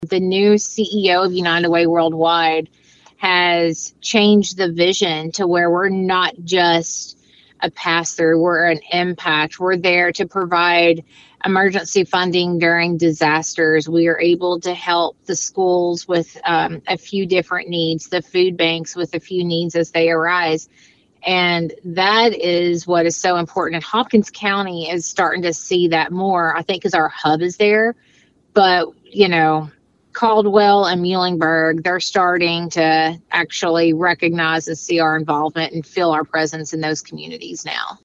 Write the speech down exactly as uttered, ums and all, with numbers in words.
The new C E O of United Way Worldwide has changed the vision to where we're not just a pass through, we're an impact. We're there to provide emergency funding during disasters. We are able to help the schools with um, a few different needs, the food banks with a few needs as they arise. And that is what is so important. And Hopkins County is starting to see that more, I think, because our hub is there. But, you know, Caldwell and Muhlenberg, they're starting to actually recognize and see our involvement and feel our presence in those communities now.